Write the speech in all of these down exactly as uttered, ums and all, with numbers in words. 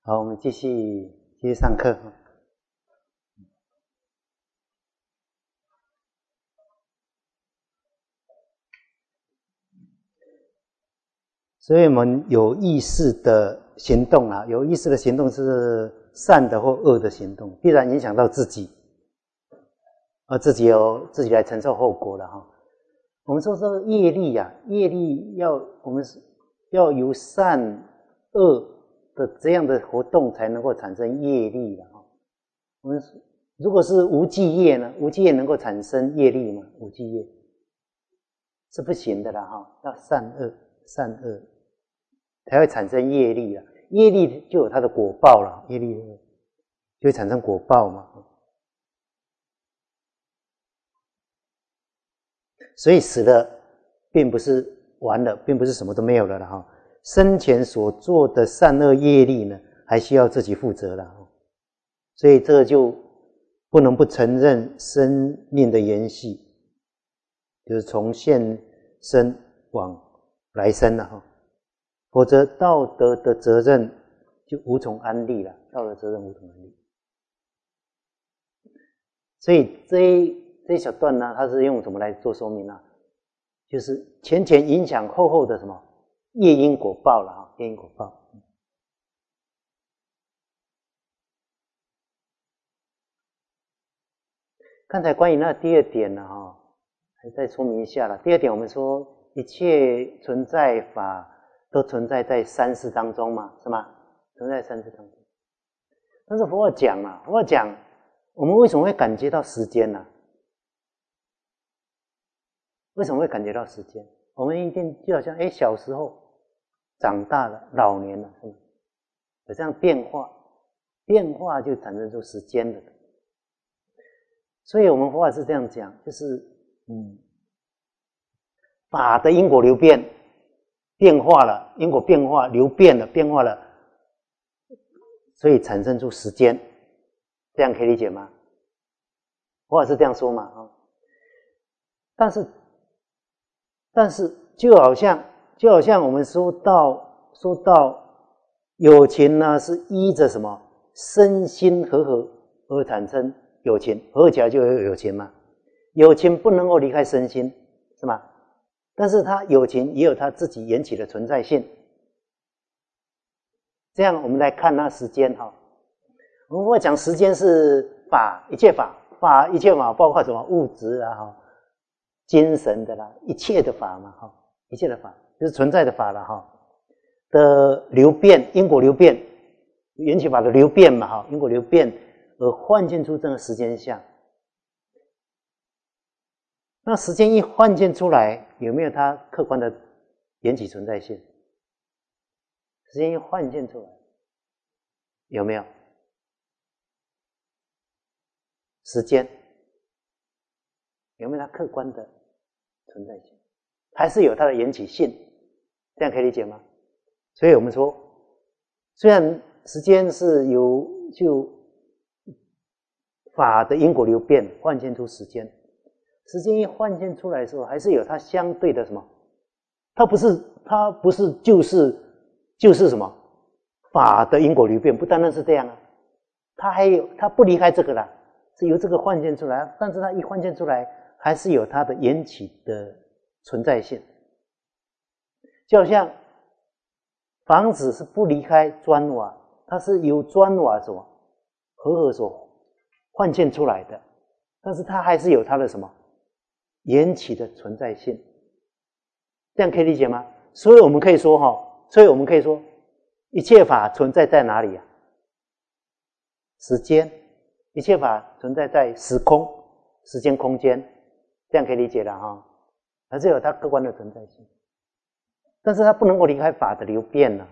好，我们继续继续上课。所以我们有意识的行动啊，有意识的行动是善的或恶的行动，必然影响到自己，而自己有自己来承受后果了哈。我们说这个业力啊，业力要我们要由善恶的这样的活动才能够产生业力的哈。我们如果是无记业呢，无记业能够产生业力吗？无记业是不行的啦哈，要善恶善恶才会产生业力啊，业力就有它的果报了，业力就会产生果报嘛。所以死了并不是完了，并不是什么都没有了了哈。生前所做的善恶业力呢，还需要自己负责了。所以这个就不能不承认生命的延续，就是从现生往来生了哈。否则道德的责任就无从安立了，道德责任无从安立。所以这一这一小段呢，它是用什么来做说明呢？就是前前影响后后的什么业因果报了啊，业因果报。刚才关于那第二点呢，哈，还再说明一下了。第二点，我们说一切存在法都存在在三世当中嘛，是吗？存在三世当中。但是佛法讲啊，佛法讲，我们为什么会感觉到时间呢？为什么会感觉到时间？我们一定就好像，哎，小时候长大了，老年了，是吗？有这样变化，变化就产生出时间的。所以我们佛法是这样讲，就是嗯，法的因果流变，变化了，因果变化流变了，变化了，所以产生出时间，这样可以理解吗？佛法是这样说嘛啊？但是，但是就好像就好像我们说到说到有情呢，是依着什么身心和合而产生。有情合起来就有有情嘛，有情不能够离开身心，是吗？但是它有情也有它自己缘起的存在性。这样我们来看那时间哈，我们会讲时间是法，一切法，法一切法包括什么物质啊哈，精神的啦，一切的法嘛哈，一切的法就是存在的法了哈的流变，因果流变，缘起法的流变嘛哈，因果流变。而幻现出这个时间相，那时间一幻现出来，有没有它客观的缘起存在性？时间一幻现出来，有没有？时间有没有它客观的存在性？还是有它的缘起性？这样可以理解吗？所以我们说，虽然时间是由就法的因果流变幻现出时间，时间一幻现出来的时候，还是有它相对的什么？它不是它不是就是就是什么法的因果流变，不单单是这样啊，它还有它不离开这个啦，是由这个幻现出来，但是它一幻现出来，还是有它的缘起的存在性。就好像房子是不离开砖瓦，它是由砖瓦所合合所幻现出来的，但是它还是有它的什么缘起的存在性，这样可以理解吗？所以我们可以说哈，所以我们可以说，一切法存在在哪里啊？时间，一切法存在在时空、时间、空间，这样可以理解了哈。还是有它客观的存在性，但是它不能够离开法的流变了。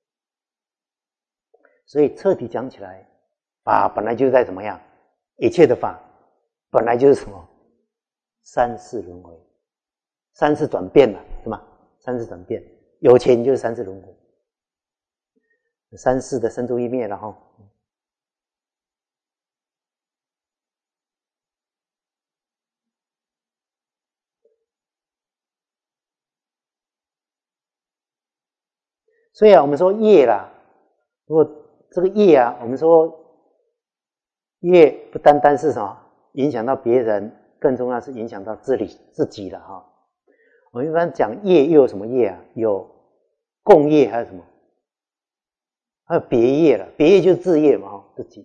所以彻底讲起来，法本来就在怎么样？一切的法本来就是什么？三世轮回，三世转变嘛，是吗？三世转变，有情就是三世轮回，三世的生住异灭了哈。所以啊，我们说业啦，如果这个业啊，我们说业不单单是什么影响到别人，更重要是影响到自己自己了哈。我们一般讲业又有什么业啊？有共业，还有什么？还有别业了。别业就是自业嘛，自己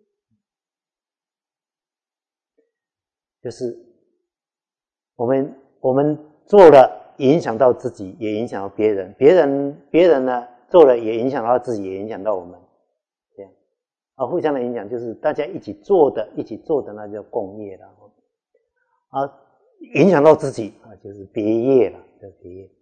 就是我们我们做了，影响到自己，也影响到别人。别人别人呢做了，也影响到自己，也影响到我们。这样啊，互相的影响就是大家一起做的，一起做的那叫共业了啊。影响到自己啊，就是别业了，叫别业。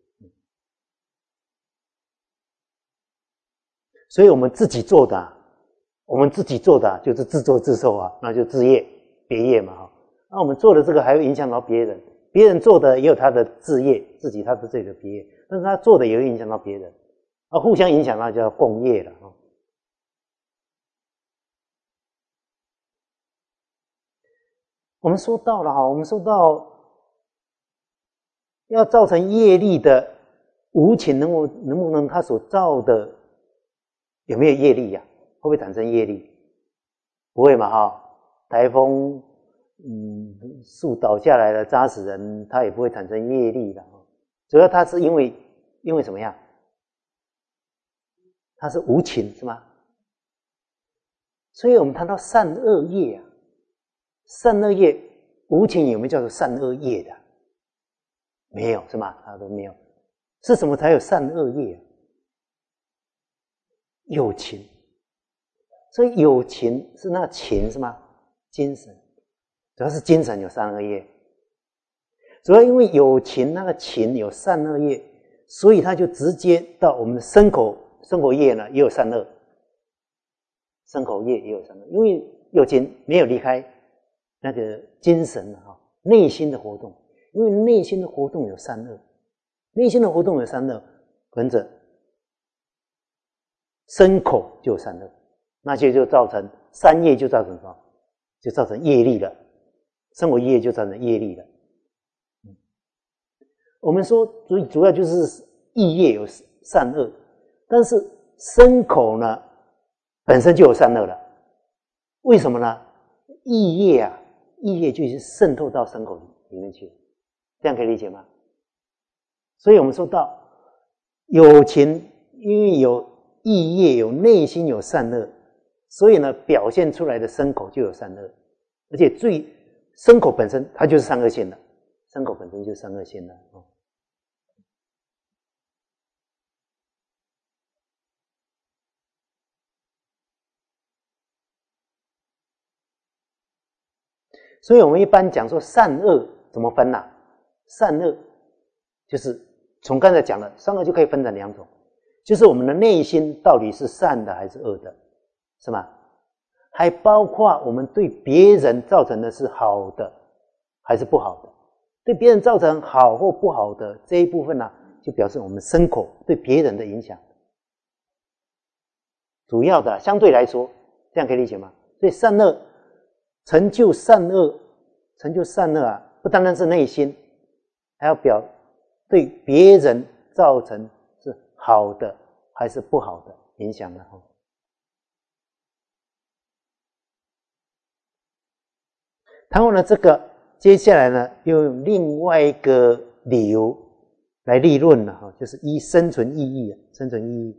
所以我们自己做的、啊，我们自己做的、啊、就是自作自受啊，那就自业别业嘛哈。那我们做的这个还会影响到别人，别人做的也有他的自业，自己他的这个别业，但是他做的也会影响到别人，啊，互相影响，那叫共业了哈。我们说到了哈，我们说到要造成业力的无情，能够能不能它所造的有没有业力呀、啊？会不会产生业力？不会嘛哈，台风，嗯，树倒下来了，砸死人，它也不会产生业力的。主要它是因为因为什么样？它是无情是吗？所以我们谈到善恶业啊，善恶业无情有没有叫做善恶业的？没有是吗？它都没有。是什么才有善恶业啊？有情。所以有情是那情是吗？精神，主要是精神有善恶业。主要因为有情，那个情有善恶业，所以它就直接到我们的身口，身口业呢也有善恶，身口业也有善恶，因为有情没有离开那个精神啊，内心的活动，因为内心的活动有善恶，内心的活动有善恶，跟着身口就有善恶，那些就造成三业，就造成什么？就造成业力了，身口业就造成业力了。嗯、我们说主主要就是意业有善恶，但是身口呢本身就有善恶了，为什么呢？意业啊，意业就是渗透到身口里面去，这样可以理解吗？所以我们说到有情，因为有意业，有内心有善恶，所以呢表现出来的身口就有善恶，而且最身口本身它就是善恶性的，身口本身就是善恶性的。哦，所以我们一般讲说善恶怎么分呢、啊？善恶就是从刚才讲的善恶就可以分成两种，就是我们的内心到底是善的还是恶的，是吗？还包括我们对别人造成的是好的还是不好的，对别人造成好或不好的这一部分呢、啊，就表示我们身口对别人的影响，主要的相对来说，这样可以理解吗？所以善恶成就善恶，成就善恶啊，不单单是内心，还要表对别人造成是好的还是不好的影响的。然后呢，这个接下来呢，又用另外一个理由来立论了哈，就是依生存意义啊，生存意义。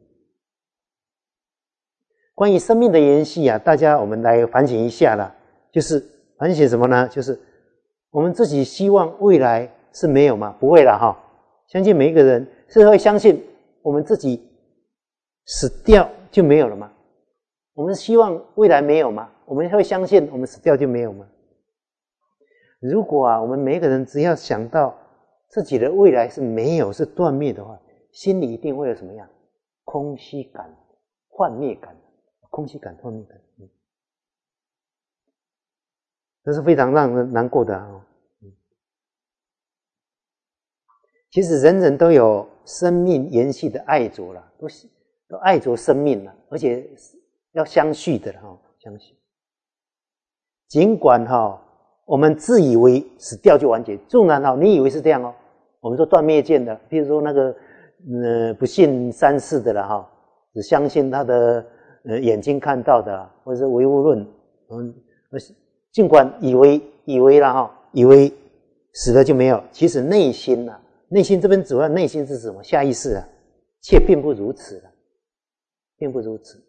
关于生命的延续啊，大家我们来反省一下啦，就是反省什么呢？就是我们自己希望未来是没有吗？不会啦哈，相信每一个人是会相信我们自己死掉就没有了吗？我们希望未来没有吗？我们会相信我们死掉就没有吗？如果啊，我们每一个人只要想到自己的未来是没有，是断灭的话，心里一定会有什么样？空虚感、幻灭感、空虚感、幻灭感，嗯，这是非常让人难过的啊。嗯，其实人人都有生命延续的爱着啦，都都爱着生命啦，而且要相续的哈，相续。尽管哈。我们自以为死掉就完结，纵然哈，你以为是这样哦。我们说断灭见的，譬如说那个呃不信三世的了哈，只相信他的呃眼睛看到的，或者是唯物论，嗯，尽管以为以为啦哈，以为死了就没有，其实内心啊，内心这边主要内心是什么？下意识啊，却并不如此的，并不如此。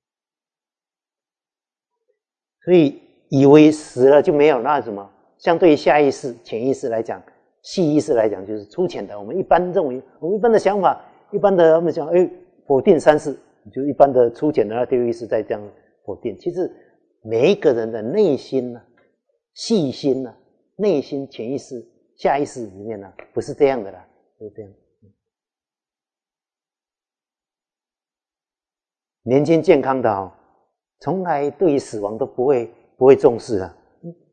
所以以为死了就没有，那什么？相对于下意识、潜意识来讲，细意识来讲，就是粗浅的。我们一般认为，我们一般的想法，一般的我们讲，哎，否定三世，就一般的粗浅的第六意识在这样否定。其实每一个人的内心呢、啊，细心呢、啊，内心、潜意识、下意识里面呢、啊，不是这样的啦，不是这样。年轻健康的哦，从来对于死亡都不会不会重视啊。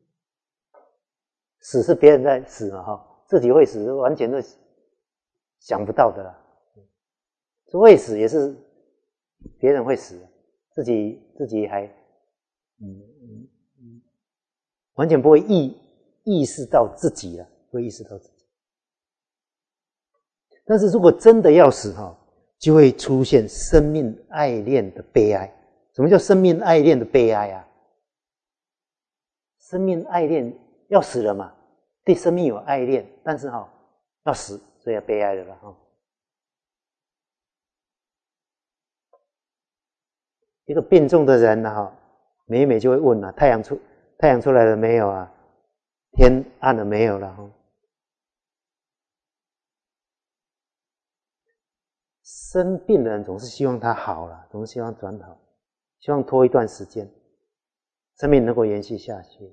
死是别人在死嘛哈，自己会死完全都想不到的啦。会死也是别人会死，自己自己还嗯嗯嗯，完全不会意意识到自己了，不会意识到自己。但是如果真的要死哈，就会出现生命爱恋的悲哀。什么叫生命爱恋的悲哀啊？生命爱恋要死了嘛，对生命有爱恋，但是哈要死，所以要悲哀了哈。一个病重的人呢哈，每每就会问啊，太阳出太阳出来了没有啊？天暗了没有了哈？生病的人总是希望他好了，总是希望转好，希望拖一段时间，生命能够延续下去。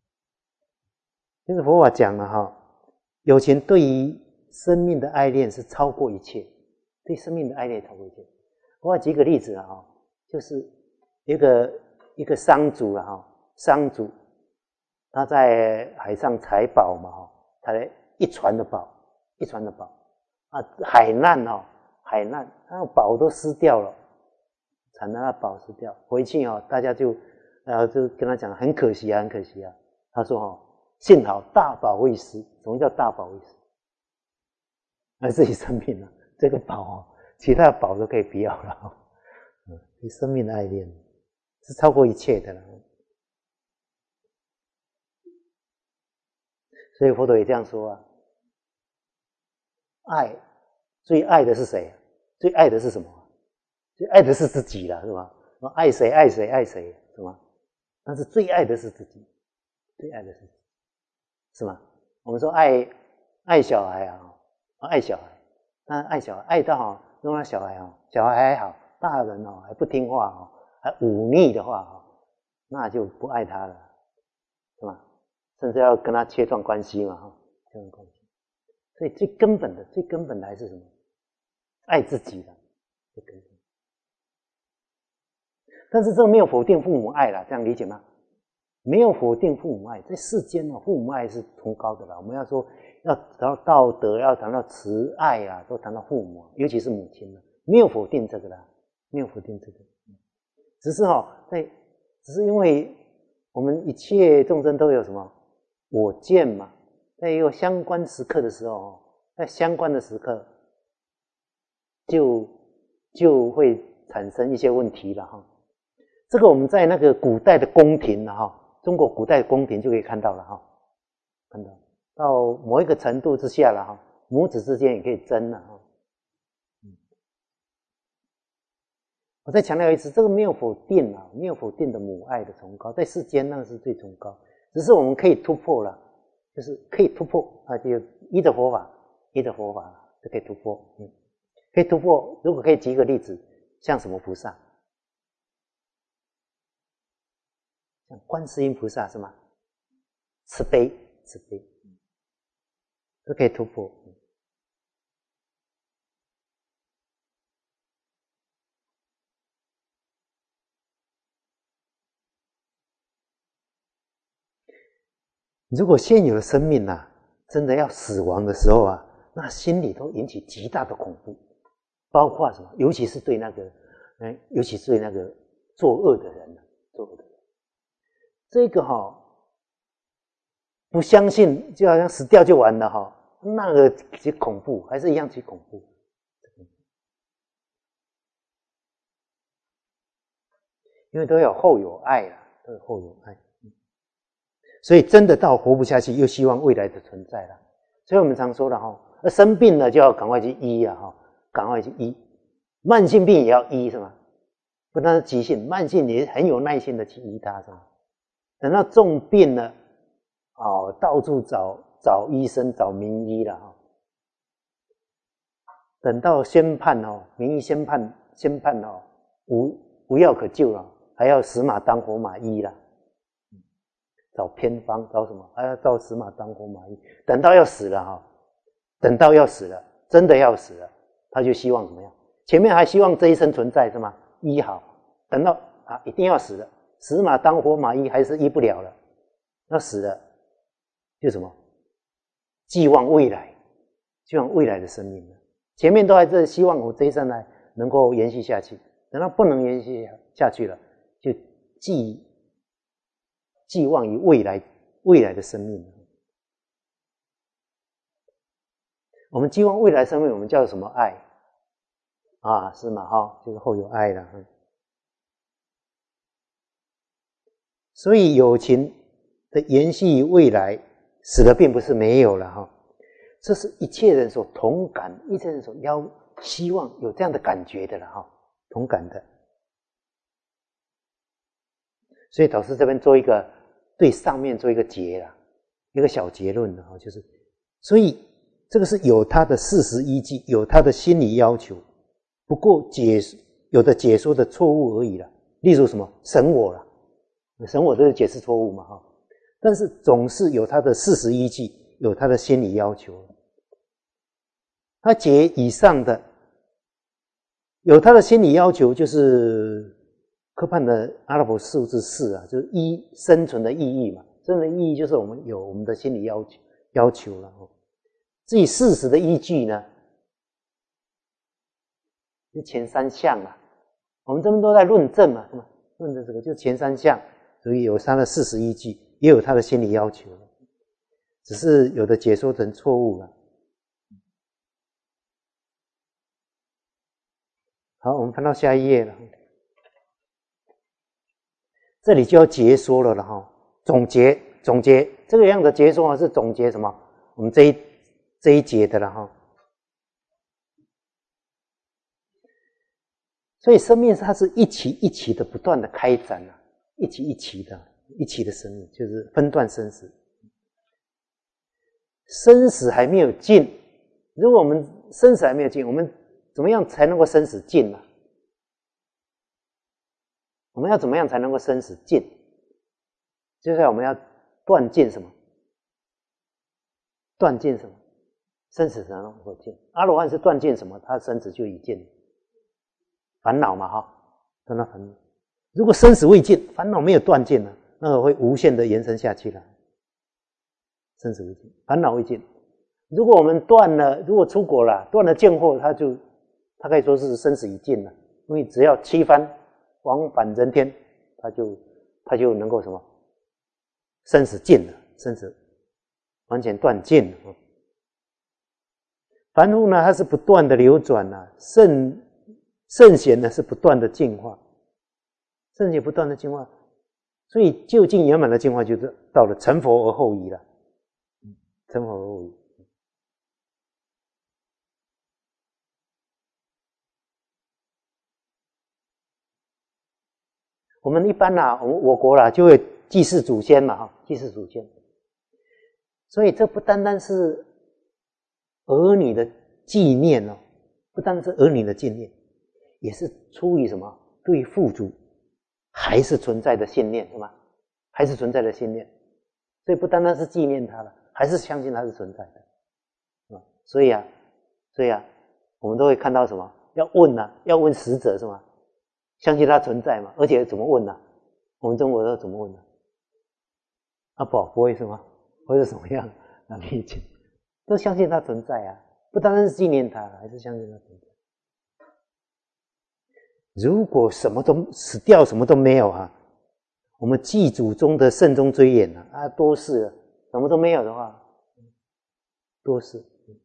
就是佛法讲了哈，有情对于生命的爱恋是超过一切，对生命的爱恋超过一切。我举个例子啊哈，就是一个一个商主啊哈，商主他在海上采宝嘛哈，采一船的宝，一船的宝啊，海难哦。海难，那宝都失掉了，产能的宝失掉，回去哦，大家就，呃，就跟他讲，很可惜啊，很可惜啊。他说哦，幸好大宝未失。什么叫大宝未失？那自己生命了，这个宝哦，其他的宝都可以不要了。嗯，对生命的爱恋是超过一切的了。所以佛陀也这样说啊，爱最爱的是谁？最爱的是什么？最爱的是自己啦，是吧？爱谁爱谁爱谁，是吗？但是最爱的是自己，最爱的是自己，是吗？我们说爱爱小孩啊，爱小孩，那爱小孩爱到好，弄到小孩啊，小孩还好，大人哦还不听话哦，还忤逆的话哦，那就不爱他了，是吧？甚至要跟他切断关系嘛，哈，切断关系。所以最根本的、最根本的还是什么？爱自己的，最根本。但是这没有否定父母爱啦，这样理解吗？没有否定父母爱，在世间呢，父母爱是崇高的啦。我们要说要谈到道德，要谈到慈爱啊，都谈到父母，尤其是母亲了，没有否定这个啦，没有否定这个，只是哈、哦，在只是因为我们一切众生都有什么我见嘛，在有相关时刻的时候，在相关的时刻就就会产生一些问题了哈。这个我们在那个古代的宫廷了哈，中国古代的宫廷就可以看到了哈，看到到某一个程度之下了哈，母子之间也可以争了哈。我再强调一次，这个没有否定啊，没有否定的母爱的崇高，在世间那是最崇高，只是我们可以突破了，就是可以突破啊，就依着佛法，依着佛法就可以突破，嗯，可以突破。如果可以举一个例子，像什么菩萨？像观世音菩萨是吗？慈悲，慈悲，都可以突破。如果现有的生命啊，真的要死亡的时候啊，那心里头引起极大的恐怖，包括什么？尤其是对那个，嗯，尤其是对那个作恶的人，作恶的人，这个哈、哦，不相信就好像死掉就完了哈、哦，那个极恐怖，还是一样极恐怖。 因为都有后有爱啦，都有后有爱。所以真的到活不下去，又希望未来的存在了。所以我们常说的哈，生病了就要赶快去医啊哈，赶快去医。慢性病也要医是吗？不但是急性，慢性也很有耐心的去医它是吗？等到重病了，哦，到处找找医生，找名医了哈。等到宣判哦，名医宣判宣判哦，无无药可救了，还要死马当活马医了。找偏方，找什么？还要找死马当活马医。等到要死了哈，等到要死了，真的要死了，他就希望怎么样？前面还希望这一生存在是吗？医好，等到啊一定要死了，死马当活马医还是医不了了，那死了就什么？寄望未来，寄望未来的生命了。前面都还是希望我这一生来能够延续下去，等到不能延续下去了，就寄。寄望于未来未来的生命。我们寄望未来生命，我们叫什么爱啊？是吗？哈，就是后有爱了。所以友情的延续于未来，死的并不是没有了哈。这是一切人所同感，一切人所要希望有这样的感觉的了哈，同感的。所以导师这边做一个。对上面做一个结啦，一个小结论的哈，就是，所以这个是有它的事实依据，有它的心理要求，不过解有的解说的错误而已啦。例如什么神我啦，神我这是解释错误嘛哈，但是总是有它的事实依据，有它的心理要求。他解以上的，有他的心理要求，就是。科判的阿拉伯数字四啊，就是一生存的意义嘛。生存的意义就是我们有我们的心理要求要求了哦。至于事实的依据呢，就前三项啊。我们这边都在论证嘛，是吧？论证这个就前三项，所以有它的事实依据，也有它的心理要求，只是有的解说成错误了。好，我们翻到下一页了。这里就要结说了了哈，总结总结这个样的结说啊，是总结什么？我们这一这一节的了哈。所以生命它是一期一期的不断的开展啊，一期一期的一期的生命，就是分段生死。生死还没有尽，如果我们生死还没有尽，我们怎么样才能够生死尽呢？我们要怎么样才能够生死尽？就是我们要断尽什么？断尽什么？生死才能够尽。阿罗汉是断尽什么？他生死就已尽。烦恼嘛，哈，断了烦恼。如果生死未尽，烦恼没有断尽了，那个会无限的延伸下去了。生死未尽，烦恼未尽。如果我们断了，如果出国了，断了见惑，他就他可以说是生死已尽了，因为只要七番往返人天，他就他就能够什么生死尽了，生死完全断尽了。凡夫呢，它是不断的流转啊，圣圣贤呢是不断的进化，圣贤不断的进化，所以究竟圆满的进化就是到了成佛而后已了，成佛而后已。我们一般啦，我们我国啦就会祭祀祖先嘛，哈，祭祀祖先。所以这不单单是儿女的纪念哦，不单单是儿女的纪念，也是出于什么？对父祖还是存在的信念，是吗？还是存在的信念。所以不单单是纪念他了，还是相信他是存在的，是吧？所以啊，所以啊，我们都会看到什么？要问啊，要问死者是吗？相信它存在嘛？而且怎么问呢、啊？我们中国都怎么问呢、啊？啊，不，不会是吗？会是什么样？那理解都相信它存在啊，不单单是纪念它，还是相信它存在。如果什么都死掉，什么都没有啊，我们祭祖宗的慎终追远啊，啊，多事了，什么都没有的话，多事，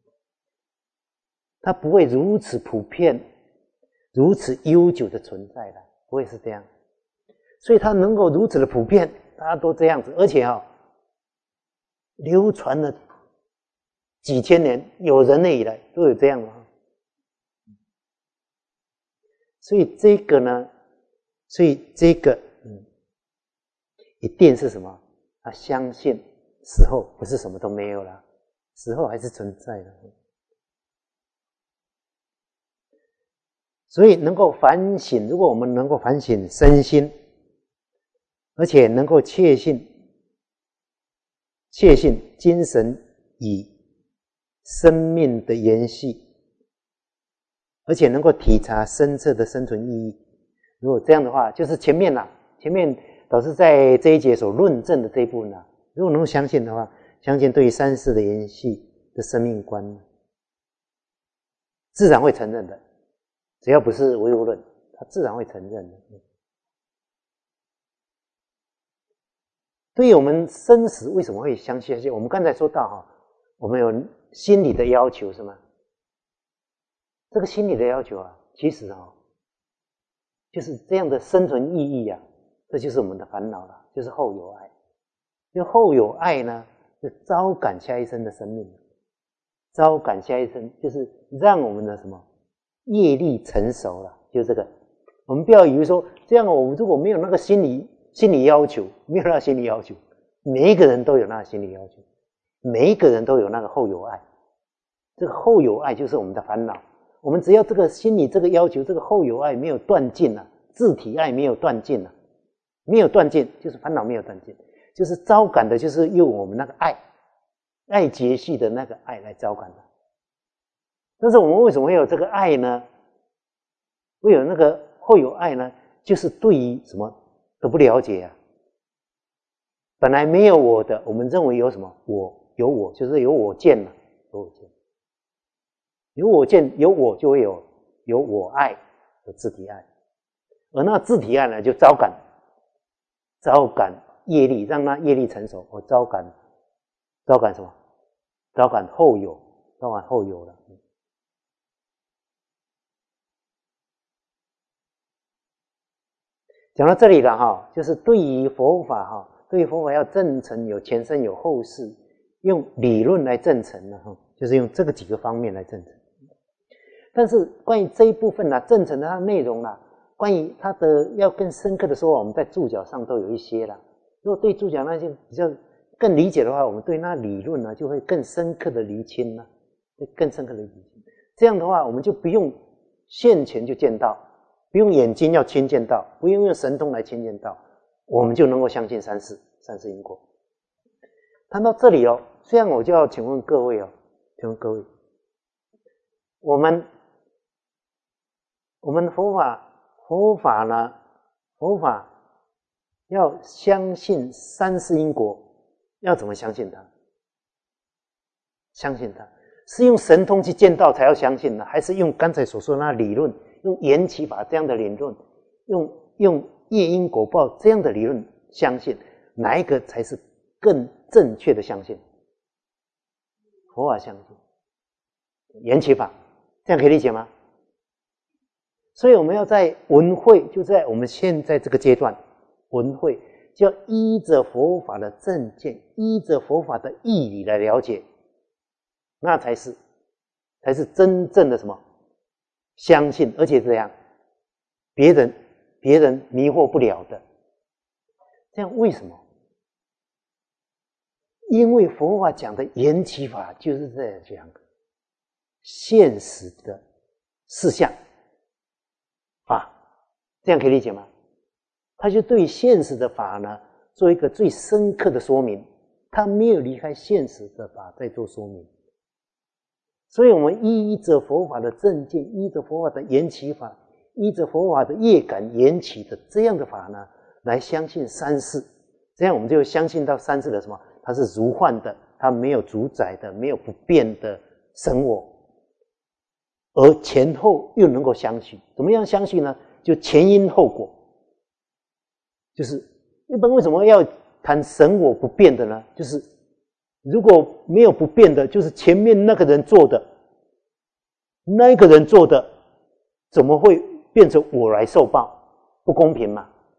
它不会如此普遍。如此悠久的存在的，不会是这样。 所以它能够如此的普遍，大家都这样子，而且哈、哦，流传了几千年，有人类以来都有这样的。所以这个呢，所以这个嗯，一定是什么？他相信死后不是什么都没有了，死后还是存在的。所以能够反省，如果我们能够反省身心，而且能够确信确信精神与生命的延续，而且能够体察深刻的生存意义。如果这样的话，就是前面啦，前面导师在这一节所论证的这一部分啦，如果能够相信的话，相信对于三世的延续的生命观，自然会承认的。只要不是唯物论，他自然会承认的。对于我们生死为什么会相信？我们刚才说到哈，我们有心理的要求是吗？这个心理的要求啊，其实啊，就是这样的生存意义啊，这就是我们的烦恼了，就是后有爱。因为后有爱呢，就招感下一生的生命，招感下一生就是让我们的什么业力成熟了，就是这个。我们不要以为说这样，我们如果没有那个心理心理要求，没有那个心理要求，每一个人都有那个心理要求，每一个人都有那个后有爱。这个后有爱就是我们的烦恼。我们只要这个心理这个要求，这个后有爱没有断尽了，自体爱没有断尽了，没有断尽，就是烦恼没有断尽，就是招感的，就是用我们那个爱，爱结系的那个爱来招感的。但是我们为什么会有这个爱呢？会有那个后有爱呢？就是对于什么都不了解啊。本来没有我的，我们认为有什么我，有我，就是有我见了，有我见。有我见，有我就会有有我爱，有自体爱，而那自体爱呢，就招感，招感业力，让那业力成熟，我招感，招感什么？招感后有，招感后有了。讲到这里了哈，就是对于佛法哈，对于佛法要证成有前生有后世，用理论来证成了哈，就是用这个几个方面来证成。但是关于这一部分呢、啊，证成的它的内容啊，关于它的要更深刻的说，我们在注脚上都有一些啦。如果对注脚那些比较更理解的话，我们对那理论呢、啊、就会更深刻的厘清了、啊，会更深刻的厘清。这样的话，我们就不用现前就见到，不用眼睛要亲见到，不用用神通来亲见到，我们就能够相信三世三世因果。谈到这里哦，这样我就要请问各位哦，请问各位，我们。我们佛法，佛法呢？佛法要相信三世因果，要怎么相信它？相信它是用神通去见到才要相信呢，还是用刚才所说的那理论，用缘起法这样的理论，用用业因果报这样的理论相信？哪一个才是更正确的相信？佛法相信缘起法，这样可以理解吗？所以我们要在闻慧，就在我们现在这个阶段，闻慧就要依着佛法的正见，依着佛法的义理来了解，那才是才是真正的什么相信，而且这样别人别人迷惑不了的。这样为什么？因为佛法讲的缘起法就是在讲现实的事项法，这样可以理解吗？他就对现实的法呢做一个最深刻的说明，他没有离开现实的法在做说明。所以我们依着佛法的正见，依着佛法的缘起法，依着佛法的业感缘起的这样的法呢，来相信三世，这样我们就相信到三世的什么？它是如幻的，它没有主宰的，没有不变的神我，而前后又能够相续。怎么样相续呢？就前因后果。就是一般为什么要谈神我不变的呢？就是如果没有不变的，就是前面那个人做的，那个人做的怎么会变成我来受报？不公平嘛。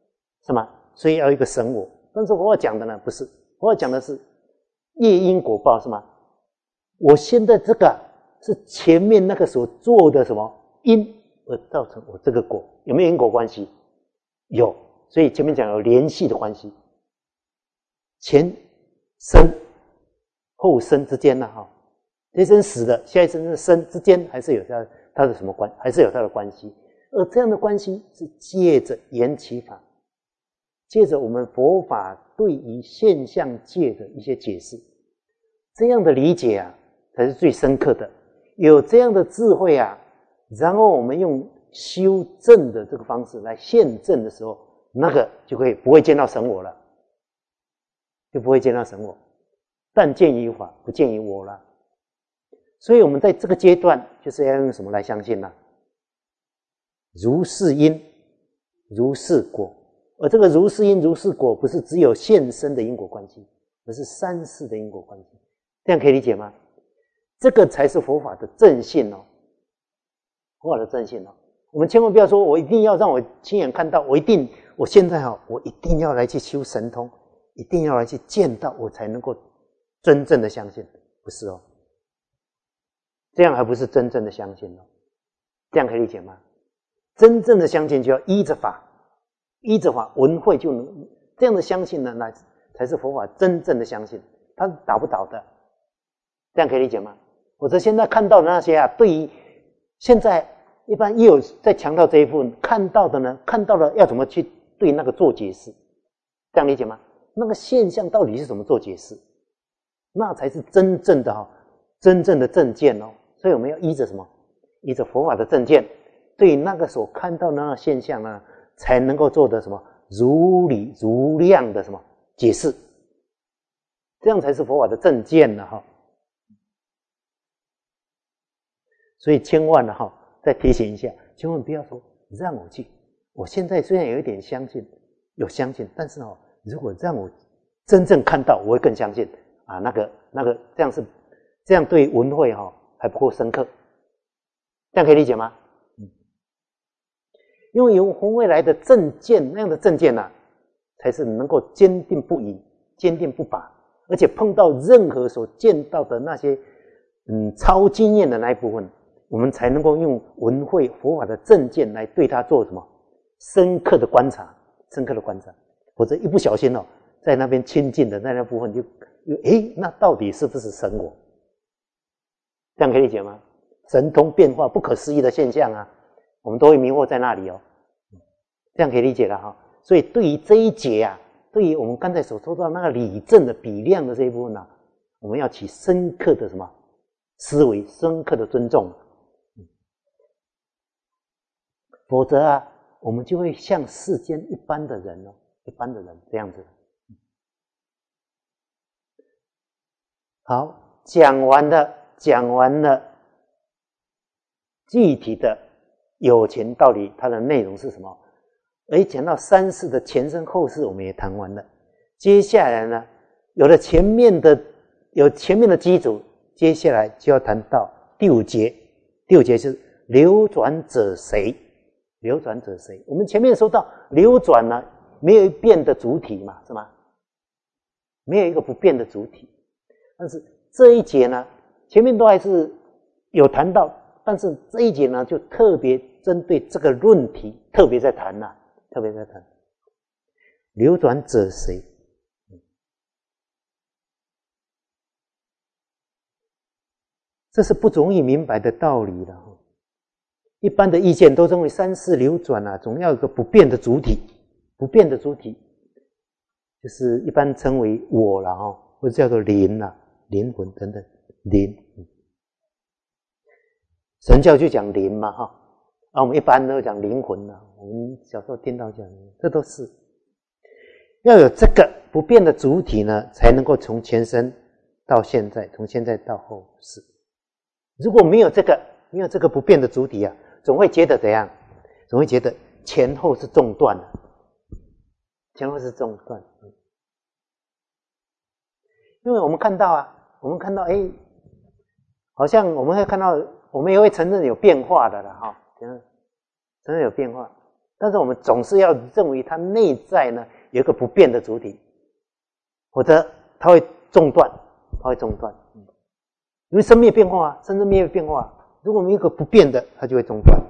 是吗？所以要有一个神我。但是佛法讲的呢，不是，佛法讲的是业因果报，是吗？我现在这个是前面那个所做的什么因而造成我这个果，有没有因果关系？有，所以前面讲有联系的关系，前生后生之间呢、啊，哈，这一生死了，下一生是生之间还是有它它的什么关，还是有它的关系。而这样的关系是借着缘起法，借着我们佛法对于现象界的一些解释，这样的理解啊，才是最深刻的。有这样的智慧啊，然后我们用修正的这个方式来现证的时候，那个就会不会见到神我了，就不会见到神我，但见于法，不见于我了。所以我们在这个阶段就是要用什么来相信呢？如是因，如是果。而这个如是因如是果，不是只有现生的因果关系，而是三世的因果关系。这样可以理解吗？这个才是佛法的正信哦，佛法的正信哦。我们千万不要说我一定要让我亲眼看到，我一定我现在哈，我一定要来去修神通，一定要来去见到，我才能够真正的相信，不是哦。这样还不是真正的相信哦。这样可以理解吗？真正的相信就要依着法。依着法闻会就能这样的相信呢，那才是佛法真正的相信，它打不倒的。这样可以理解吗？或者现在看到的那些啊，对于现在一般也有在强调这一部分，看到的呢，看到了要怎么去对那个做解释，这样理解吗？那个现象到底是怎么做解释，那才是真正的哈、哦，真正的正见哦。所以我们要依着什么？依着佛法的正见，对于那个所看到的那个现象呢，才能够做的什么如理如量的什么解释，这样才是佛法的正见呢哈。所以千万呢哈，再提醒一下，千万不要说让我去。我现在虽然有一点相信，有相信，但是哦，如果让我真正看到，我会更相信啊。那个那个这样是这样对文慧哈还不够深刻，这样可以理解吗？因为由从未来的正见，那样的正见呢、啊，才是能够坚定不移、坚定不拔，而且碰到任何所见到的那些嗯超经验的那一部分，我们才能够用闻慧佛法的正见来对它做什么深刻的观察、深刻的观察，否则一不小心哦，在那边亲近的那那部分就诶，那到底是不是神我？这样可以理解吗？神通变化、不可思议的现象啊，我们都会迷惑在那里哦。这样可以理解了哈。所以对于这一节啊，对于我们刚才所说到那个理证的比量的这一部分呢、啊，我们要起深刻的什么思维，深刻的尊重，否则啊，我们就会像世间一般的人哦，一般的人这样子。好，讲完了，讲完了具体的有情道理，它的内容是什么？而讲到三世的前生后世，我们也谈完了。接下来呢，有了前面的有前面的基础，接下来就要谈到第五节。第五节是流转者谁？流转者谁？我们前面说到流转呢，没有变的主体嘛，是吗？没有一个不变的主体。但是这一节呢，前面都还是有谈到，但是这一节呢，就特别针对这个论题，特别在谈呐、啊。特别在谈流转者谁？这是不容易明白的道理了。一般的意见都认为三世流转啊，总要有个不变的主体，不变的主体就是一般称为我了哈，或者叫做灵啊、灵魂等等灵。神教就讲灵嘛哈。啊，我们一般都讲灵魂啊，我们小时候听到讲，这都是要有这个不变的主体呢，才能够从前生到现在，从现在到后世。如果没有这个，没有这个不变的主体啊，总会觉得怎样？总会觉得前后是中断的，前后是中断。因为我们看到啊，我们看到，哎，好像我们会看到，我们也会承认有变化的了哈。承认有变化， 但是我们总是要认为它内在呢有一个不变的主体，否则它会中断，它会中断。因为生灭变化啊，生生灭灭变化啊，如果我们有一个不变的，它就会中断。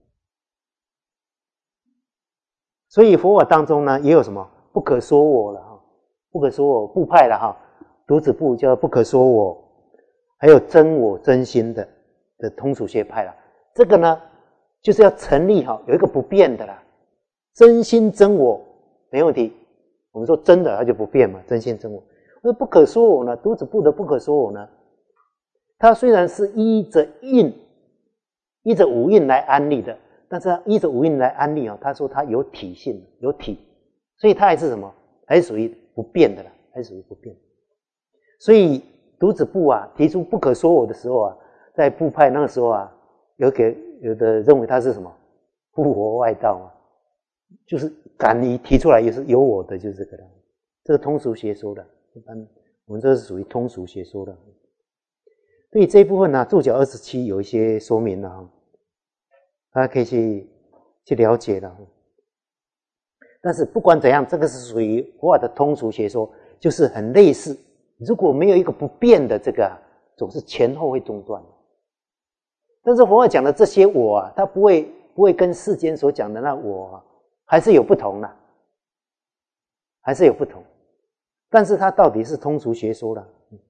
所以佛法当中呢，也有什么不可说我了哈，不可说我部派了哈，独子部叫不可说我，还有真我真心的的通俗学派了。这个呢，就是要成立哈，有一个不变的啦，真心真我没问题。我们说真的，它就不变嘛，真心真我。那不可说我呢，独子部的不可说我呢，它虽然是依着印，依着五蕴来安立的。但是依着五蕴来安立哦，他说他有体性，有体，所以他还是什么？还是属于不变的啦，还是属于不变。所以独子部啊提出不可说我的时候啊，在部派那个时候啊，有给有的认为他是什么不活外道啊，就是敢于提出来也是有我的，就是这个了。这个通俗学说的，一般我们这是属于通俗学说的。对这一部分呢、啊，注脚二十七有一些说明了哈。大家可以去去了解了，但是不管怎样，这个是属于佛法的通俗学说，就是很类似。如果没有一个不变的这个、啊，总是前后会中断。但是佛法讲的这些我啊，它不会不会跟世间所讲的那我、啊、还是有不同的，还是有不同。但是它到底是通俗学说了，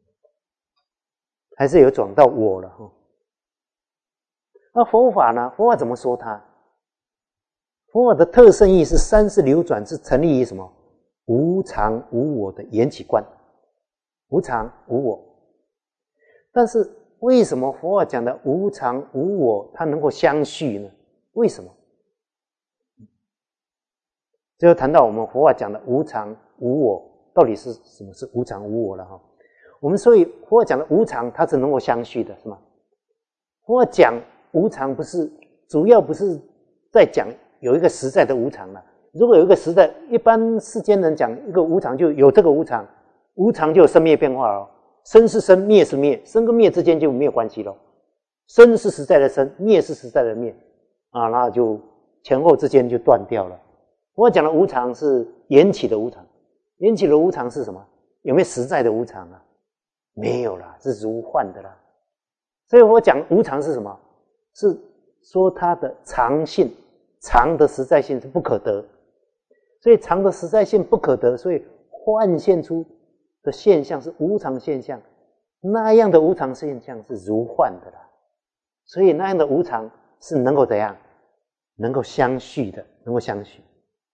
还是有转到我了哈。那佛法呢？佛法怎么说它？佛法的特胜义是三世流转，是成立于什么？无常无我的缘起观，无常无我。但是为什么佛法讲的无常无我，它能够相续呢？为什么？这就谈到我们佛法讲的无常无我，到底是什么是无常无我了哈？我们所以佛法讲的无常，它是能够相续的，是吗？佛法讲无常不是主要不是在讲有一个实在的无常了。如果有一个实在，一般世间人讲一个无常，就有这个无常，无常就有生灭变化了。生是生，灭是灭，生跟灭之间就没有关系了。生是实在的生，灭是实在的灭啊，那就前后之间就断掉了。我讲的无常是缘起的无常，缘起的无常是什么？有没有实在的无常啊？没有啦，是如幻的啦。所以我讲无常是什么？是说它的常性，常的实在性是不可得，所以常的实在性不可得，所以幻现出的现象是无常现象，那样的无常现象是如幻的啦，所以那样的无常是能够怎样？能够相续的，能够相续。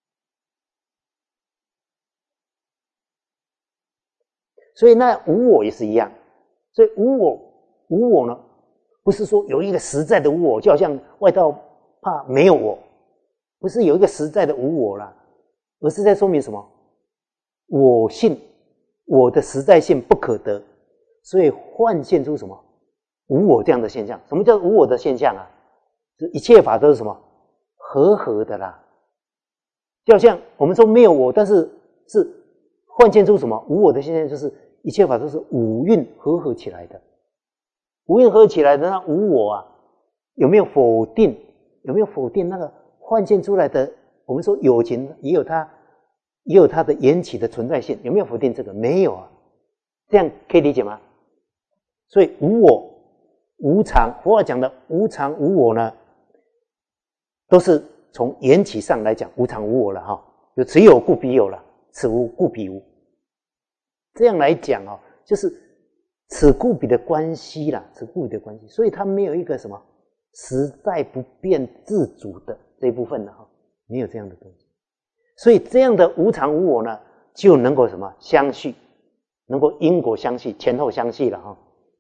所以那无我也是一样，所以无我，无我呢？不是说有一个实在的无我，就好像外道怕没有我，不是有一个实在的无我啦，而是在说明什么？我性，我的实在性不可得，所以幻现出什么？无我这样的现象。什么叫无我的现象啊？是一切法都是什么？和合的啦。就好像我们说没有我，但是是幻现出什么？无我的现象，就是一切法都是五蕴和合起来的。五蕴合起来的那无我啊，有没有否定？有没有否定那个幻现出来的？我们说有情也有它，也有它的缘起的存在性，有没有否定这个？没有啊，这样可以理解吗？所以无我、无常，佛法讲的无常无我呢，都是从缘起上来讲无常无我了哈，就此有故彼有了，此无故彼无。这样来讲哦，就是此故彼的关系啦，此故彼的关系，所以它没有一个什么实在不变自主的这一部分的哈，没有这样的东西。所以这样的无常无我呢，就能够什么相续，能够因果相续，前后相续了哈。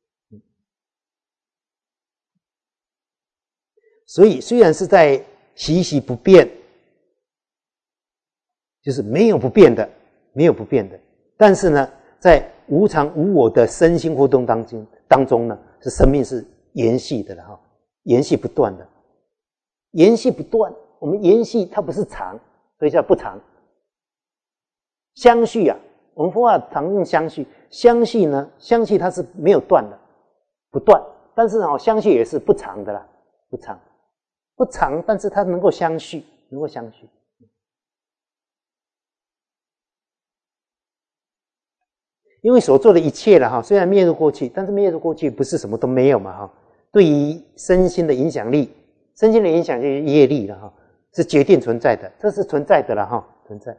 所以虽然是在习习不变，就是没有不变的，没有不变的，但是呢，在无常无我的身心活动当中当中呢，是生命是延续的了哈，延续不断的，延续不断。我们延续它不是常，所以叫不常。相续啊，我们佛法常用相续，相续呢，相续它是没有断的，不断，但是哦，相续也是不常的啦，不常，不常，但是它能够相续， 能够相续。因为所做的一切了哈，虽然灭入过去，但是灭入过去不是什么都没有嘛哈。对于身心的影响力，身心的影响就是业力了哈，是决定存在的，这是存在的了哈，存在。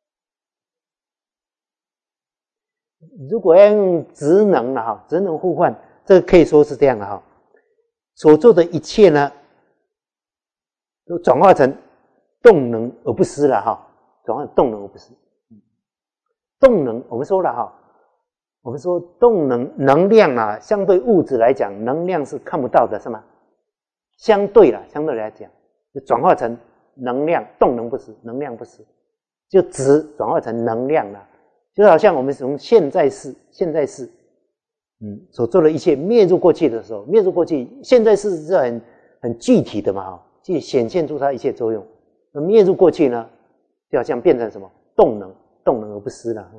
如果要用职能了哈，职能互换，这个可以说是这样的哈。所做的一切呢，都转化成动能而不失了哈，转化成动能而不失。动能我们说了哈。我们说动能能量啊，相对物质来讲，能量是看不到的，是吗？相对啦，相对来讲，就转化成能量，动能不是，能量不是，就质转化成能量了。就好像我们从现在式，现在式，嗯，所做的一切灭入过去的时候，灭入过去，现在式是很很具体的嘛，哈，去显现出它一切作用。那灭入过去呢，就好像变成什么动能，动能而不失了。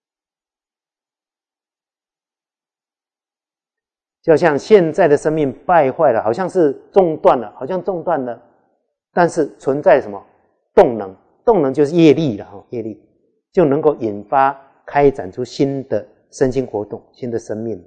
就像现在的生命败坏了，好像是中断了，好像中断了，但是存在什么动能？动能就是业力了哈，业力就能够引发开展出新的身心活动，新的生命。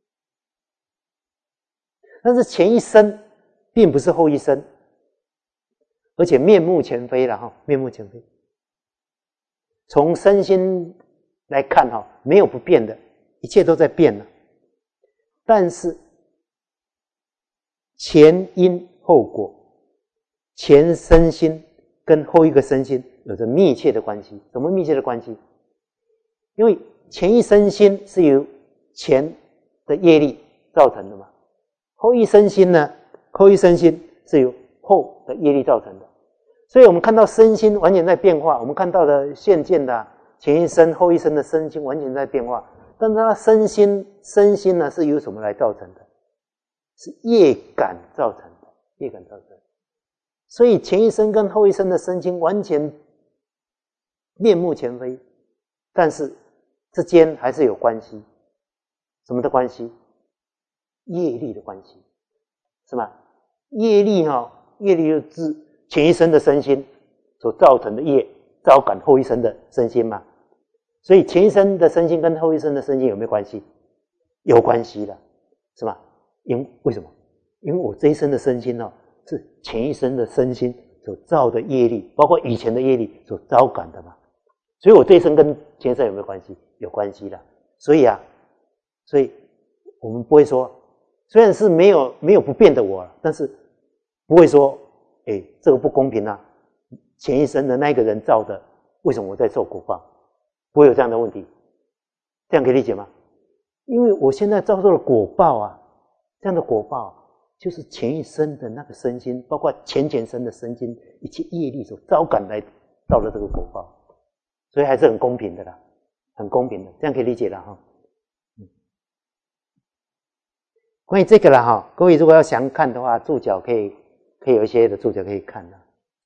但是前一生并不是后一生，而且面目全非了哈，面目全非。从身心来看哈，没有不变的，一切都在变了。但是前因后果，前身心跟后一个身心有着密切的关系。什么密切的关系？因为前一身心是由前的业力造成的嘛，后一身心呢，后一身心是由后的业力造成的。所以我们看到身心完全在变化，我们看到的现见的前一身后一身的身心完全在变化。但是它身心身心呢是由什么来造成的？是业感造成的，业感造成的。所以前一生跟后一生的身心完全面目全非，但是之间还是有关系。什么的关系？业力的关系，是吗？业力哈、哦，业力就是前一生的身心所造成的业，招感后一生的身心嘛。所以前一生的身心跟后一生的身心有没有关系？有关系的，是吧？因为什么？因为我这一生的身心哦，是前一生的身心所造的业力，包括以前的业力所招感的嘛。所以我这一生跟前一生有没有关系？有关系的。所以啊，所以我们不会说，虽然是没有没有不变的我，但是不会说，哎，这个不公平啊！前一生的那个人造的，为什么我在受果报？不会有这样的问题，这样可以理解吗？因为我现在遭受的果报啊，这样的果报就是前一生的那个身心，包括前前生的身心，一切业力所招感来到了这个果报，所以还是很公平的啦，很公平的，这样可以理解了哈。嗯，关于这个啦哈，各位如果要详看的话，注脚可以可以有一些的注脚可以看的。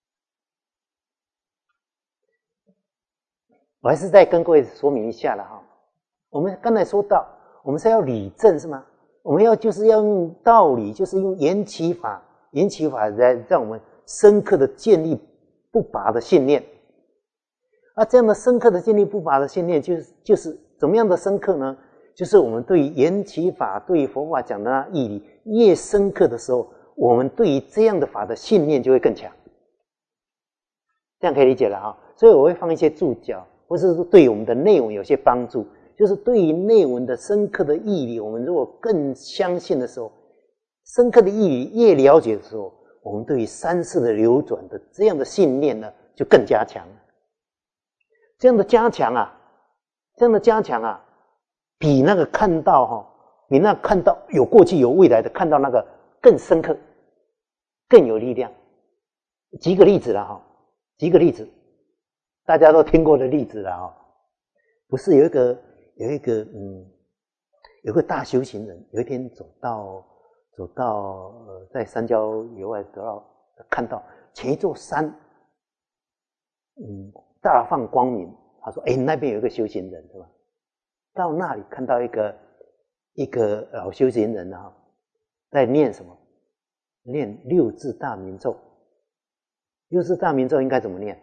我还是再跟各位说明一下了哈。我们刚才说到，我们是要理证是吗？我们要就是要用道理，就是用缘起法，缘起法来让我们深刻的建立不拔的信念。啊，这样的深刻的建立不拔的信念，就是就是怎么样的深刻呢？就是我们对于缘起法，对于佛法讲的那义理越深刻的时候，我们对于这样的法的信念就会更强。这样可以理解了哈。所以我会放一些注脚。或是说对我们的内文有些帮助，就是对于内文的深刻的义理，我们如果更相信的时候，深刻的义理越了解的时候，我们对于三世的流转的这样的信念呢，就更加强了。这样的加强啊，这样的加强啊，比那个看到哈，比那看到有过去有未来的看到那个更深刻，更有力量。举个例子了哈，举个例子。大家都听过的例子了哈，不是有一个有一个嗯，有个大修行人，有一天走到走到呃，在山郊野外得到看到前一座山，嗯，大放光明。他说：“哎，那边有一个修行人，是吧？”到那里看到一个一个老修行人啊，在念什么？念六字大明咒。 六字大明咒应该怎么念？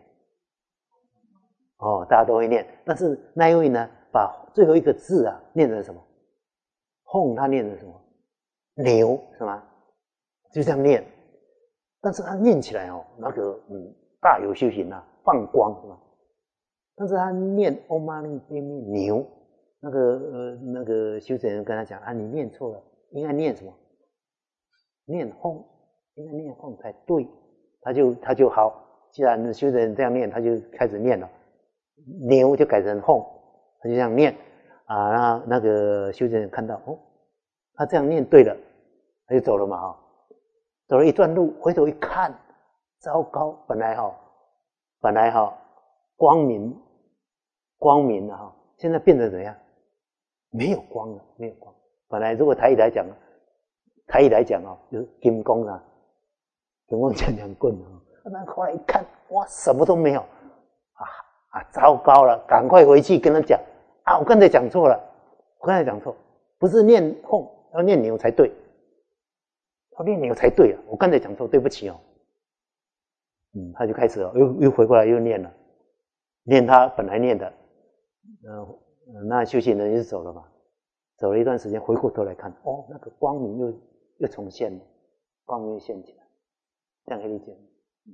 哦，大家都会念，但是那一位呢，把最后一个字啊念成什么？哄他念成什么？牛是吗？就这样念，但是他念起来哦，那个嗯大有修行啊，放光是吧？但是他念欧玛尼边念牛，那个呃那个修行人跟他讲啊，你念错了，应该念什么？念哄，应该念哄才对。他就他就好，既然修行人这样念，他就开始念了。牛就改成哄，他就这样念啊。那那个修行人看到哦，他这样念对了，他就走了嘛哈。走了一段路，回头一看，糟糕！本来哈，本来哈光明光明了哈，现在变得怎么样？没有光了，没有光。本来如果台语来讲，台语来讲哦，就是金光啊，金光强强棍啊。那后来一看，哇，什么都没有啊啊！糟糕了，赶快回去跟他讲啊！我刚才讲错了，我刚才讲错，不是念哄，要念牛才对。要念牛才对啊！我刚才讲错，对不起哦。嗯，他就开始了，又又回过来又念了，念他本来念的，呃，那修行人就走了嘛，走了一段时间，回过头来看，哦，那个光明又又重现了，光明又现起来，这样可以理解吗？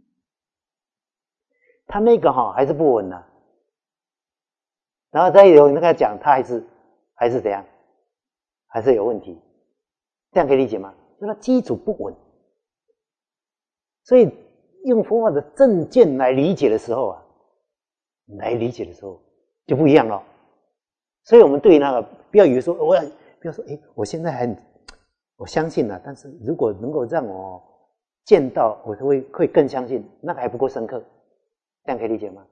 他那个哈、哦、还是不稳呐、啊，然后再有人跟他讲，他还是还是怎样，还是有问题，这样可以理解吗？就它基础不稳，所以用佛法的正见来理解的时候啊，来理解的时候就不一样了。所以我们对那个不要以为说我要不要说哎，我现在很我相信了，但是如果能够让我见到，我会会更相信，那个还不够深刻，这样可以理解吗？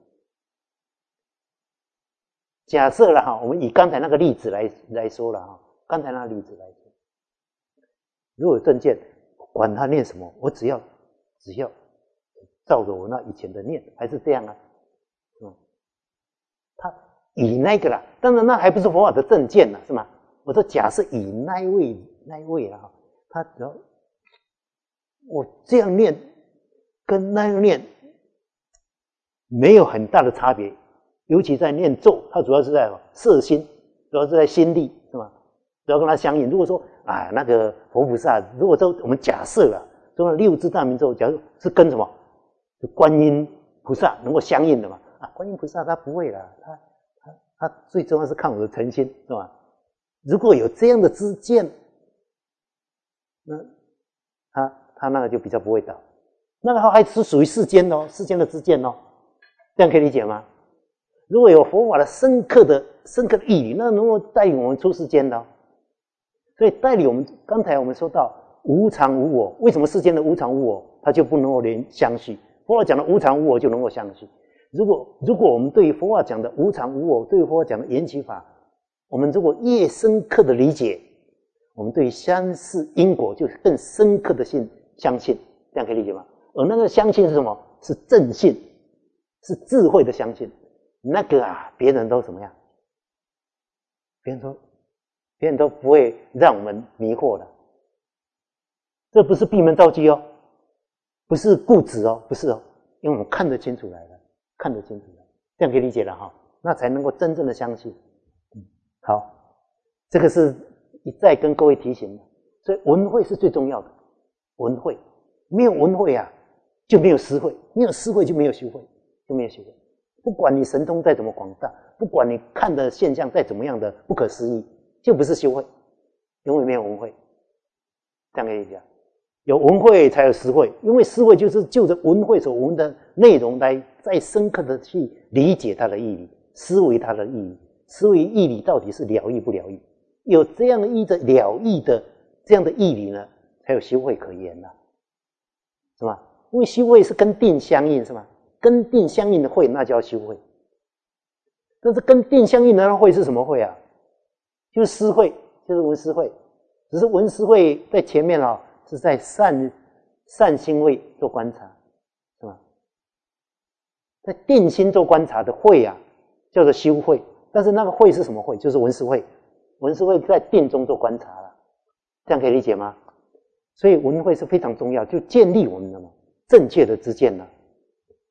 假设了哈，我们以刚才那个例子来来说了哈，刚才那个例子来说。如果有正见，管他念什么，我只要只要照着我那以前的念，还是这样啊。嗯，他以那个啦，当然那还不是佛法的正见啦，是吗？我说假设以那一位那一位啦，他只要我这样念，跟那样念没有很大的差别，尤其在念咒，它主要是在摄心，主要是在心力，是吗？主要跟它相应。如果说啊，那个佛菩萨，如果说我们假设啊，说六字大明咒，假如是跟什么，就观音菩萨能够相应的嘛？啊，观音菩萨他不会啦，他他他最重要是看我的诚心，是吧？如果有这样的知见，那他他那个就比较不会倒，那个还是属于世间哦，世间的知见哦，这样可以理解吗？如果有佛法的深刻的深刻的义理，那能够带领我们出世间的哦。所以带领我们，刚才我们说到无常无我，为什么世间的无常无我，它就不能够连相续？佛法讲的无常无我就能够相续。如果如果我们对于佛法讲的无常无我，对于佛法讲的缘起法，我们如果越深刻的理解，我们对于相似因果就更深刻的信相信，这样可以理解吗？而那个相信是什么？是正信，是智慧的相信。那个啊，别人都怎么样？别人说。别人都不会让我们迷惑的，这不是闭门造机哦，不是固执哦，不是哦，因为我们看得清楚来了，看得清楚来了，这样可以理解了哈，那才能够真正的相信。嗯，好，这个是一再跟各位提醒的，所以文慧是最重要的，文慧没有文慧啊，就没有思慧，没有思慧就没有修慧，就没有修慧。不管你神通再怎么广大，不管你看的现象再怎么样的不可思议。就不是修慧，永远没有文慧，这样可以讲。有文慧才有思慧，因为思慧就是就着文慧所闻的内容来再深刻的去理解它的意义，思维它的意义，思维义理到底是了义不了义？有这样的依着了义的这样的义理呢，才有修慧可言呐、啊，是吧？因为修慧是跟定相应，是吧？跟定相应的慧那叫修慧，但是跟定相应的慧是什么慧啊？就是思慧，就是闻思慧，只是闻思慧在前面啊、哦，是在善善心位做观察，是吧？在定心做观察的慧啊，叫做修慧。但是那个慧是什么慧？就是闻思慧，闻思慧在定中做观察了，这样可以理解吗？所以闻慧是非常重要，就建立我们的正确的知见了，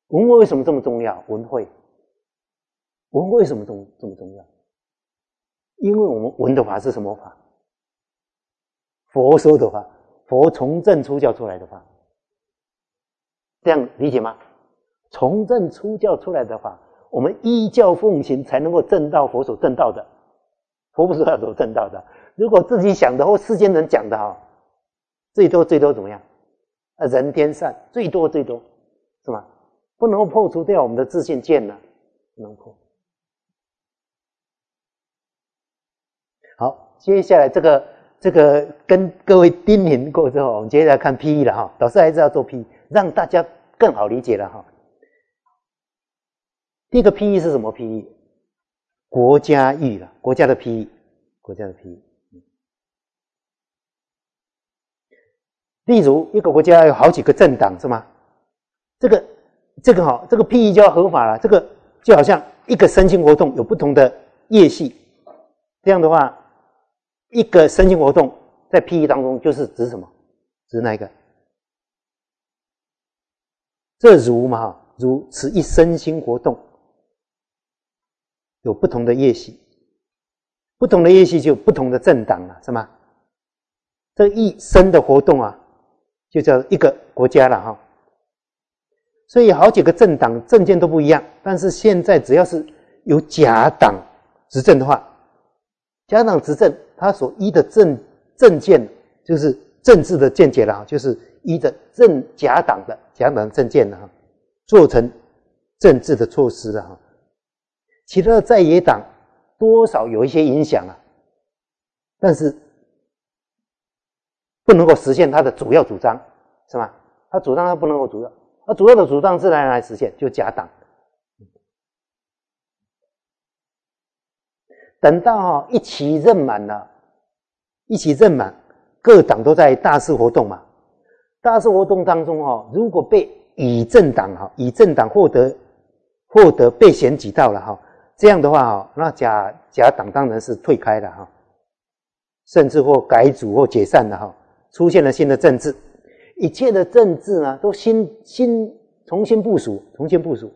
闻慧为什么这么重要？闻慧，闻慧为什么这么这么重要？因为我们闻的法是什么法？佛说的法，佛从正出教出来的法，这样理解吗？从正出教出来的法，我们依教奉行，才能够证到佛所证道的。佛不是他所证道的，如果自己想的或世间人讲的哈，最多最多怎么样？啊，人天善，最多最多，是吗？不能够破除掉我们的自信见呢，不能破。好，接下来这个这个跟各位叮咛过之后，我们接下来看 P E 了哈。老师还是要做 P E， 让大家更好理解了哈。第一个 P E 是什么 P E？ 国家义了，国家的 P E， 国家的 P E。例如一个国家有好几个政党是吗？这个这个哈，这个 P E 就要合法了。这个就好像一个身心活动有不同的业系，这样的话，一个身心活动在 P E 当中就是指什么？指哪一个？这如嘛哈，如此一身心活动有不同的业系，不同的业系就有不同的政党了，是吗？这一身的活动啊，就叫一个国家了哈。所以好几个政党政见都不一样，但是现在只要是有假党执政的话，假党执政他所依的政政见就是政治的见解了，就是依着政假党的假党政见了哈，做成政治的措施了哈。其他的在野党多少有一些影响啊，但是不能够实现他的主要主张，是吗？他主张他不能够主要，他主要的主张是来来实现，就假党。等到哈一期任满了，一期任满，各党都在大肆活动嘛。大肆活动当中哈，如果被乙政党哈，乙政党获得获得被选举到了哈，这样的话哈，那甲甲党当然是退开了哈，甚至或改组或解散了哈，出现了新的政治，一切的政治呢都新新重新部署，重新部署。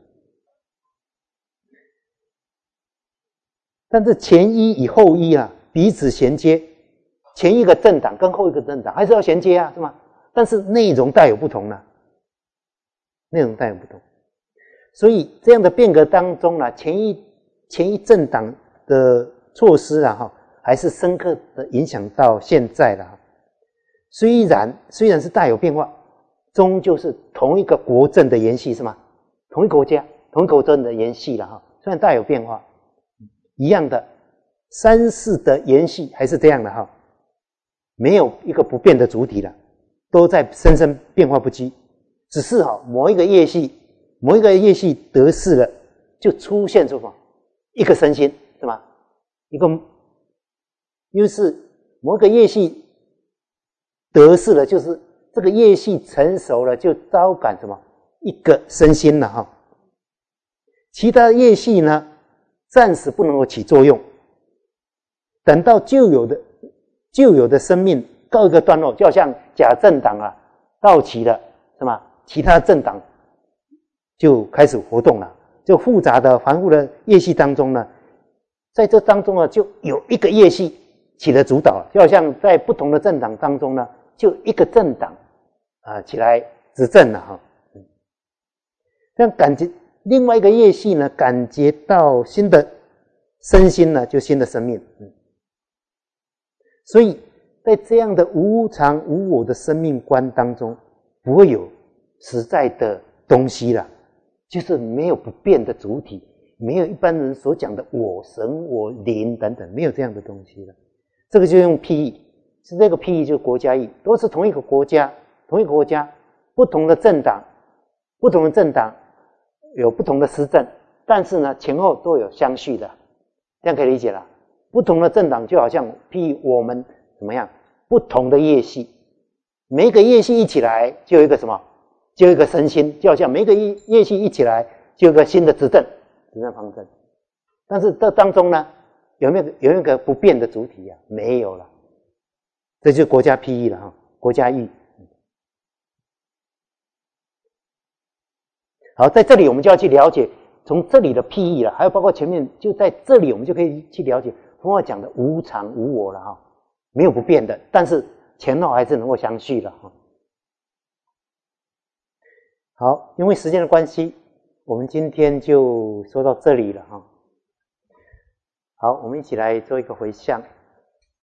但是前一与后一啊，彼此衔接，前一个政党跟后一个政党还是要衔接啊，是吗？但是内容带有不同了，内容带有不同，所以这样的变革当中呢，前一前一政党的措施啊，哈，还是深刻的影响到现在了。虽然虽然是大有变化，终究是同一个国政的延续，是吗？同一个国家，同一个国政的延续了哈，虽然大有变化。一样的三世的延续还是这样的哈，没有一个不变的主体了，都在生生变化不居。只是哈某一个业系，某一个业系得势了，就出现出什么一个身心，是吗？一个又是某一个业系得势了，就是这个业系成熟了，就招感什么一个身心了哈。其他业系呢？暂时不能够起作用，等到旧有的旧有的生命告一个段落，就好像甲政党啊到期了，是吗？其他政党就开始活动了，就复杂的繁复的业系当中呢，在这当中呢，就有一个业系起了主导，就好像在不同的政党当中呢，就一个政党啊起来执政了哈，这样感觉。另外一个业系呢，感觉到新的身心呢，就新的生命。嗯，所以在这样的无常无我的生命观当中，不会有实在的东西了，就是没有不变的主体，没有一般人所讲的我神、我灵等等，没有这样的东西了。这个就用 P E， 是这个 P E 就是国家义，都是同一个国家，同一个国家，不同的政党，不同的政党。有不同的施政，但是呢前后都有相续的，这样可以理解了。不同的政党就好像譬如我们怎么样，不同的业系，每一个业系一起来就有一个什么，就有一个身心，就好像每一个业业系一起来就有一个新的执政执政方针。但是这当中呢，有没有有一个不变的主体啊？没有了，这就是国家 P E 了哈，国家义。 好，在这里我们就要去了解，从这里的譬喻了，还有包括前面就在这里，我们就可以去了解佛法讲的无常无我了哈，没有不变的，但是前后还是能够相续的哈。好，因为时间的关系，我们今天就说到这里了哈。好，我们一起来做一个回向。